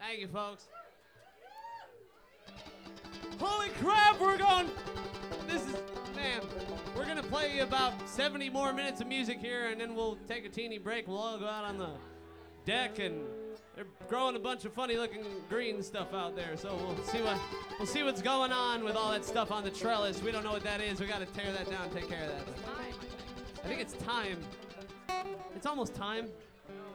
Thank you, folks. Holy crap, we're going. Man, we're going to play about 70 more minutes of music here, and then we'll take a teeny break. We'll all go out on the deck, and they're growing a bunch of funny-looking green stuff out there, so we'll see what's going on with all that stuff on the trellis. We don't know what that is. We got to tear that down and take care of that. I think it's time. It's almost time.